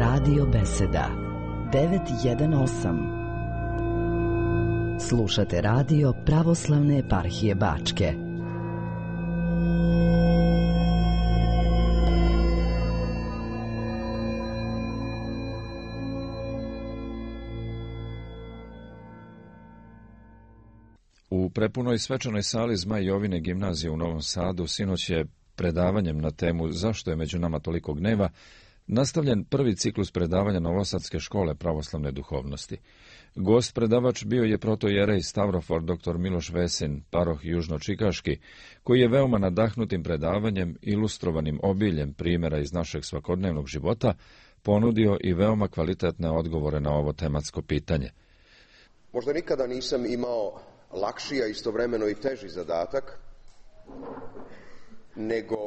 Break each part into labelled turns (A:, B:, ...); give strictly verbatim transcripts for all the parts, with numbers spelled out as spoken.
A: Radio Beseda devet jedan osam. Slušate radio Pravoslavne eparhije Bačke.
B: U prepunoj svečanoj sali Zmaj Jovine gimnazije u Novom Sadu sinoć je predavanjem na temu Zašto je među nama toliko gneva nastavljen prvi ciklus predavanja Novosadske škole pravoslavne duhovnosti. Gost predavač bio je protojerej Stavrofor dr Miloš Vesin, paroh južnočikaški, koji je veoma nadahnutim predavanjem, ilustrovanim obiljem primjera iz našeg svakodnevnog života, ponudio i veoma kvalitetne odgovore na ovo tematsko pitanje.
C: Možda nikada nisam imao lakši, a istovremeno i teži zadatak, nego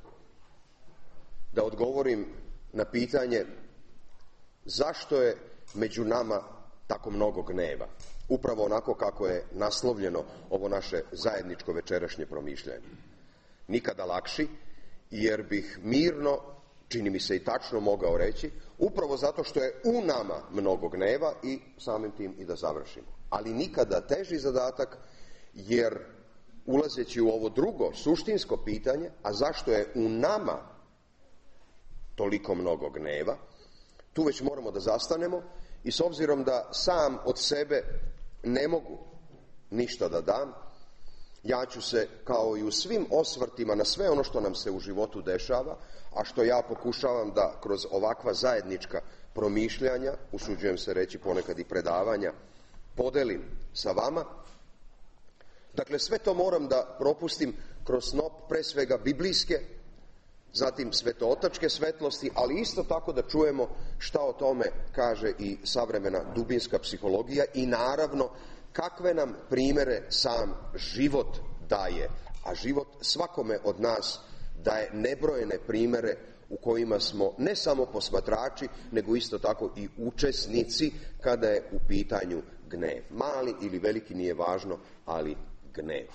C: da odgovorim na pitanje zašto je među nama tako mnogo gneva. Upravo onako kako je naslovljeno ovo naše zajedničko večerašnje promišljanje. Nikada lakši, jer bih mirno, čini mi se i tačno mogao reći, upravo zato što je u nama mnogo gneva i samim tim i da završimo. Ali nikada teži zadatak, jer ulazeći u ovo drugo suštinsko pitanje, a zašto je u nama toliko mnogo gneva, tu već moramo da zastanemo i s obzirom da sam od sebe ne mogu ništa da dam, ja ću se, kao i u svim osvrtima na sve ono što nam se u životu dešava, a što ja pokušavam da kroz ovakva zajednička promišljanja, usuđujem se reći ponekad i predavanja, podelim sa vama. Dakle, sve to moram da propustim kroz snop pre svega biblijske, zatim svetootačke svetlosti, ali isto tako da čujemo šta o tome kaže i savremena dubinska psihologija i naravno kakve nam primere sam život daje, a život svakome od nas daje nebrojene primere u kojima smo ne samo posmatrači, nego isto tako i učesnici kada je u pitanju gnev. Mali ili veliki nije važno, ali gnev.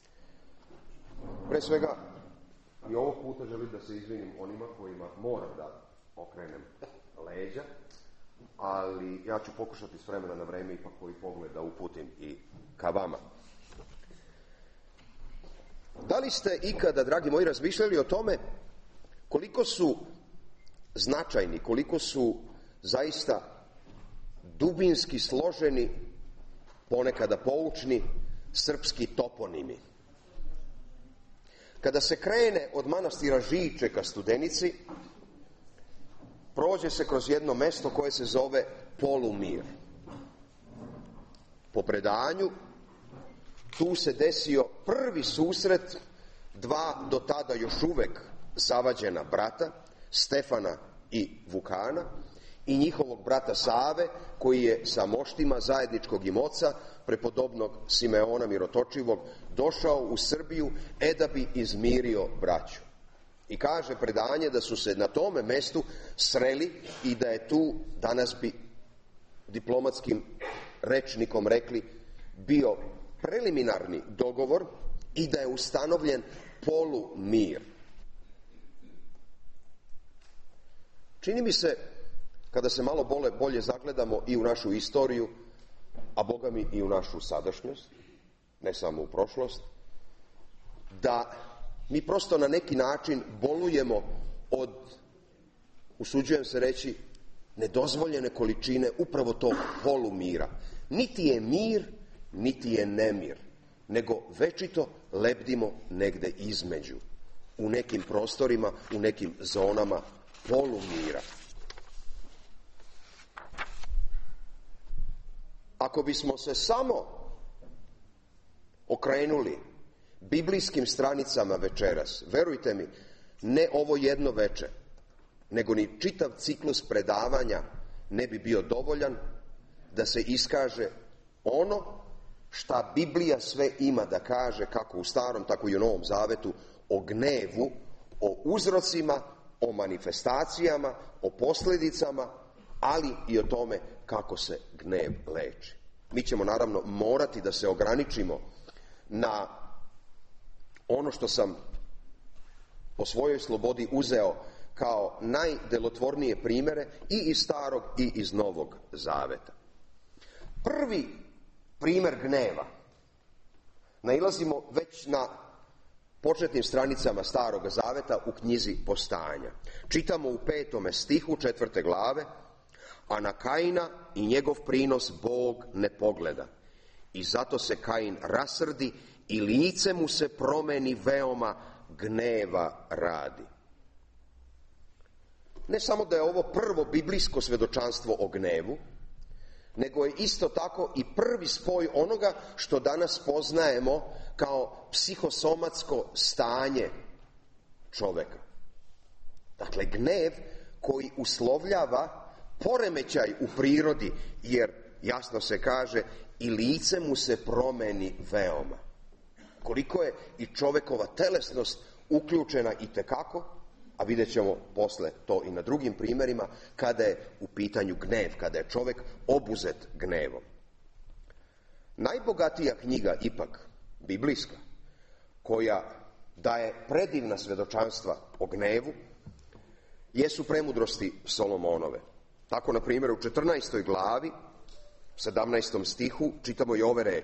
C: Pre svega, i ovog puta želim da se izvinim onima kojima moram da okrenem leđa, ali ja ću pokušati s vremena na vreme ipak koji pogled da uputim i ka vama. Da li ste ikada, dragi moji, razmišljali o tome koliko su značajni, koliko su zaista dubinski složeni, ponekada poučni, srpski toponimi? Kada se krene od manastira Žiče ka Studenici, prođe se kroz jedno mesto koje se zove Polumir. Po predanju, tu se desio prvi susret dva do tada još uvek zavađena brata, Stefana i Vukana, i njihovog brata Save, koji je sa moštima zajedničkog im oca, prepodobnog Simeona Mirotočivog, došao u Srbiju, e da bi izmirio braću. I kaže predanje da su se na tome mestu sreli i da je tu, danas bi diplomatskim rečnikom rekli, bio preliminarni dogovor i da je ustanovljen polumir. Čini mi se, kada se malo bolje, bolje zagledamo i u našu istoriju, a Boga mi i u našu sadašnjost, ne samo u prošlost, da mi prosto na neki način bolujemo od, usuđujem se reći, nedozvoljene količine upravo tog polumira. Niti je mir, niti je nemir, nego večito lebdimo negde između, u nekim prostorima, u nekim zonama polumira. Ako bismo se samo okrenuli biblijskim stranicama večeras, verujte mi, ne ovo jedno veče, nego ni čitav ciklus predavanja ne bi bio dovoljan da se iskaže ono šta Biblija sve ima da kaže, kako u Starom, tako i u Novom Zavetu, o gnevu, o uzrocima, o manifestacijama, o posljedicama, ali i o tome kako se gnev leči. Mi ćemo naravno morati da se ograničimo na ono što sam po svojoj slobodi uzeo kao najdelotvornije primjere i iz Starog i iz Novog Zaveta. Prvi primjer gneva nailazimo već na početnim stranicama Staroga Zaveta u knjizi Postanja. Čitamo u petome stihu četvrte glave: a na Kaina i njegov prinos Bog ne pogleda, i zato se Kain rasrdi i lice mu se promeni veoma, gneva radi. Ne samo da je ovo prvo biblijsko svjedočanstvo o gnevu, nego je isto tako i prvi spoj onoga što danas poznajemo kao psihosomatsko stanje čoveka. Dakle, gnev koji uslovljava poremećaj u prirodi, jer jasno se kaže i lice mu se promeni veoma. Koliko je i čovekova telesnost uključena itekako, a vidjet ćemo posle to i na drugim primjerima, kada je u pitanju gnev, kada je čovjek obuzet gnevom. Najbogatija knjiga ipak, biblijska, koja daje predivna svjedočanstva o gnevu, jesu Premudrosti Solomonove. Tako, na primjer, u četrnaestoj glavi, sedamnaestom stihu, čitamo i ove reči: